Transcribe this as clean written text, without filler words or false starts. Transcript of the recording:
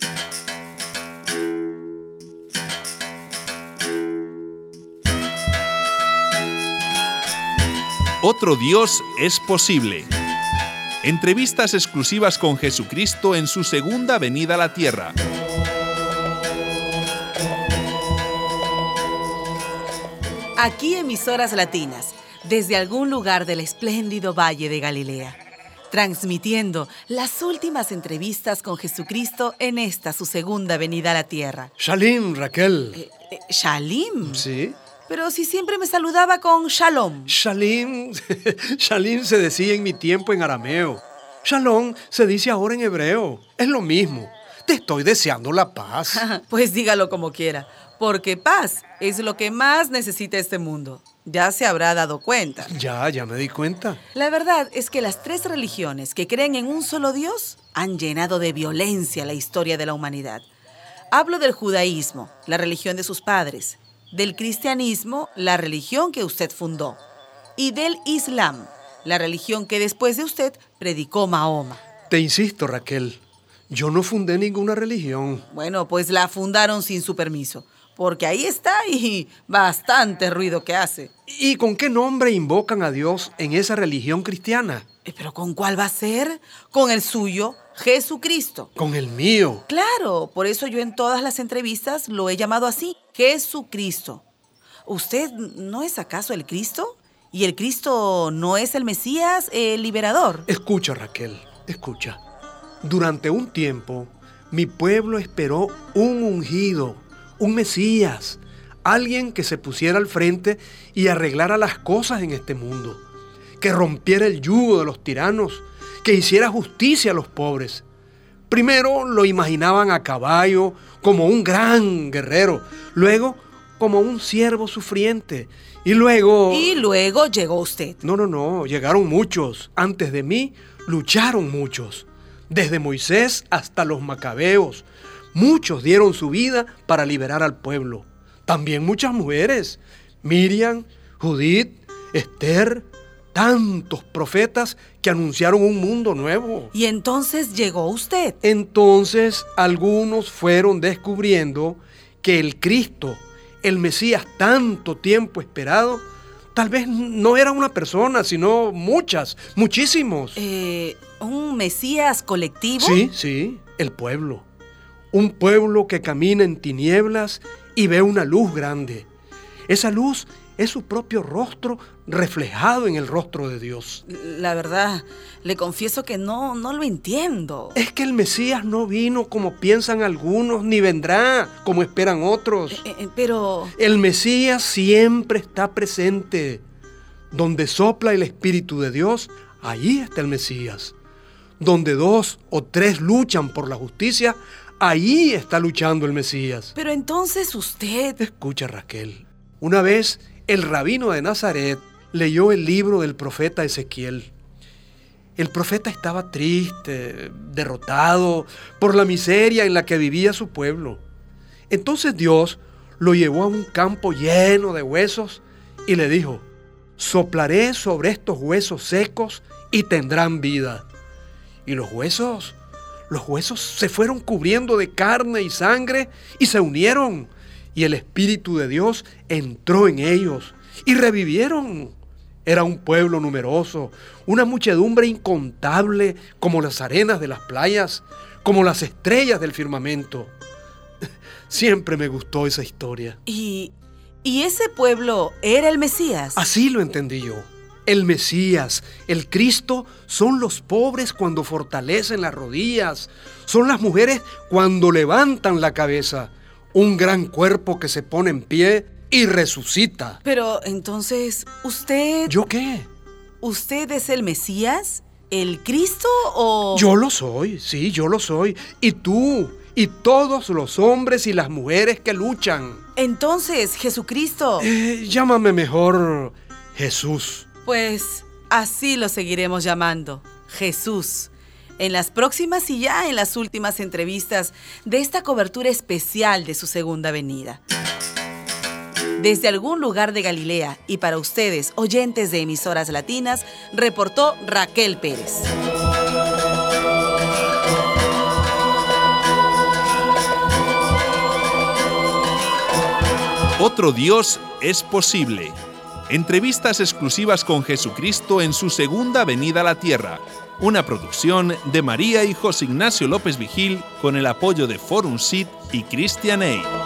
Otro Dios es posible. Entrevistas exclusivas con Jesucristo en su segunda venida a la tierra. Aquí Emisoras Latinas, desde algún lugar del espléndido Valle de Galilea, transmitiendo las últimas entrevistas con Jesucristo en esta su segunda venida a la tierra. Shalom, Raquel. ¿Shalim? ¿Sí? Pero si siempre me saludaba con Shalom. Shalom se decía en mi tiempo en arameo. Shalom se dice ahora en hebreo. Es lo mismo. Te estoy deseando la paz. Pues dígalo como quiera, porque paz es lo que más necesita este mundo. Ya se habrá dado cuenta. Ya me di cuenta. La verdad es que las tres religiones que creen en un solo Dios han llenado de violencia la historia de la humanidad. Hablo del judaísmo, la religión de sus padres, del cristianismo, la religión que usted fundó, y del islam, la religión que después de usted predicó Mahoma. Te insisto, Raquel, yo no fundé ninguna religión. Bueno, pues la fundaron sin su permiso, porque ahí está y bastante ruido que hace. ¿Y con qué nombre invocan a Dios en esa religión cristiana? ¿Pero con cuál va a ser? Con el suyo, Jesucristo. Con el mío. Claro, por eso yo en todas las entrevistas lo he llamado así, Jesucristo. ¿Usted no es acaso el Cristo? ¿Y el Cristo no es el Mesías, el liberador? Escucha, Raquel, escucha. Durante un tiempo, mi pueblo esperó un ungido, un Mesías, alguien que se pusiera al frente y arreglara las cosas en este mundo, que rompiera el yugo de los tiranos, que hiciera justicia a los pobres. Primero lo imaginaban a caballo, como un gran guerrero, luego como un siervo sufriente, y luego... Y luego llegó usted. No, llegaron muchos. Antes de mí lucharon muchos, desde Moisés hasta los macabeos. Muchos dieron su vida para liberar al pueblo. También muchas mujeres, Miriam, Judith, Esther, tantos profetas que anunciaron un mundo nuevo. Y entonces llegó usted. Entonces algunos fueron descubriendo que el Cristo, el Mesías tanto tiempo esperado, tal vez no era una persona, sino muchísimos. ¿Un Mesías colectivo? Sí, el pueblo. Un pueblo que camina en tinieblas y ve una luz grande. Esa luz es su propio rostro reflejado en el rostro de Dios. La verdad, le confieso que no lo entiendo. Es que el Mesías no vino como piensan algunos, ni vendrá como esperan otros. Pero... El Mesías siempre está presente. Donde sopla el Espíritu de Dios, allí está el Mesías. Donde 2 o 3 luchan por la justicia, allí está luchando el Mesías. Pero entonces usted... Escucha, Raquel. Una vez el rabino de Nazaret leyó el libro del profeta Ezequiel. El profeta estaba triste, derrotado por la miseria en la que vivía su pueblo. Entonces Dios lo llevó a un campo lleno de huesos y le dijo: soplaré sobre estos huesos secos y tendrán vida. Y los huesos se fueron cubriendo de carne y sangre y se unieron. Y el Espíritu de Dios entró en ellos y revivieron. Era un pueblo numeroso, una muchedumbre incontable, como las arenas de las playas, como las estrellas del firmamento. Siempre me gustó esa historia. ¿Y ese pueblo era el Mesías? Así lo entendí yo. El Mesías, el Cristo, son los pobres cuando fortalecen las rodillas, son las mujeres cuando levantan la cabeza. Un gran cuerpo que se pone en pie y resucita. Pero entonces, ¿usted... ¿Yo qué? ¿Usted es el Mesías? ¿El Cristo o...? Yo lo soy, sí, yo lo soy. Y tú, y todos los hombres y las mujeres que luchan. Entonces, Jesucristo... Llámame mejor Jesús. Pues así lo seguiremos llamando, Jesús. En las próximas y ya en las últimas entrevistas de esta cobertura especial de su segunda venida. Desde algún lugar de Galilea y para ustedes, oyentes de Emisoras Latinas, reportó Raquel Pérez. Otro Dios es posible. Entrevistas exclusivas con Jesucristo en su segunda venida a la tierra. Una producción de María y José Ignacio López Vigil con el apoyo de Forum Sit y Christian Aid.